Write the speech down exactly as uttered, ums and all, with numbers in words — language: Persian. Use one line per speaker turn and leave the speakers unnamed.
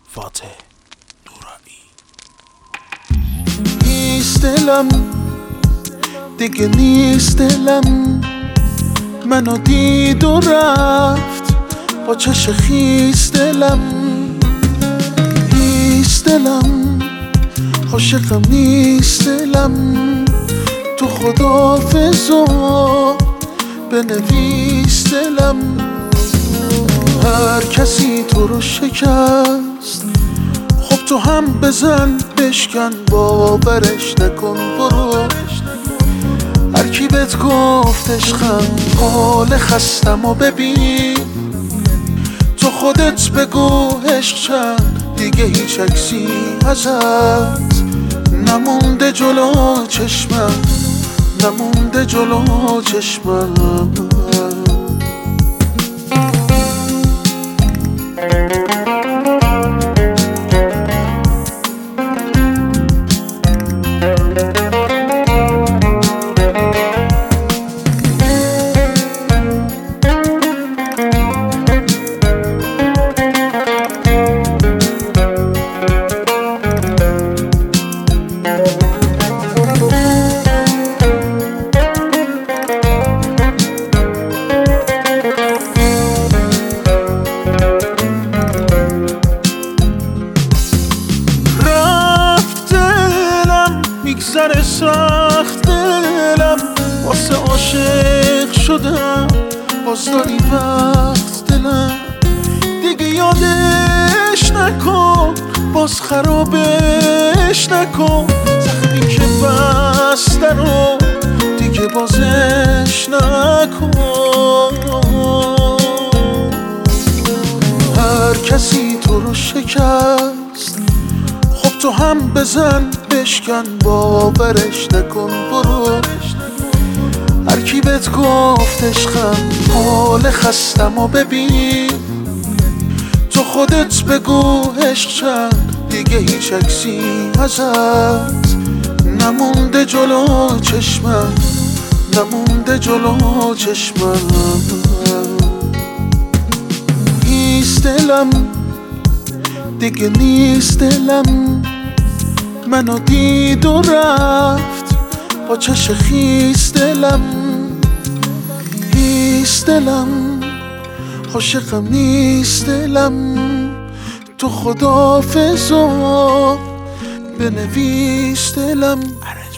فاتح نورانی.
نیست دلم دیگه، نیست دلم منو دید و رفت با چش خیس دلم. نیست دلم عاشقم، نیست دلم تو خداحافظا بنویس دلم. هر کسی تو رو شکست، خب تو هم بزن بشکن، باورش نکن برو. هر کی بهت گفت عشقم حال خستم و ببین، تو خودت بگو عشق چند دیگه هیچ عکسی ازت نمونده جلو چشمم، نمونده جلو چشمم. میگذره سخت دلم واسه عاشق شدم، باز داری وقت دلم دیگه یادش نکن، باز خرابش نکن. زخمی که بسته رو دیگه بازش نکن. هر کسی تو رو شکست، خب تو هم بزن بشکن، باورش نکن برو. هر کی بهت گفت عشقم حال خستم و ببین، تو خودت بگو عشق چند دیگه هیچ عکسی ازت نمونده جلو چشمم، نمونده جلو چشمم. نیست دلم دیگه، نیست دلم منو دید و رفت با چش خیس دلم. نیست دلم عاشقم، نیست دلم تو خداحافظا بنویس دلم.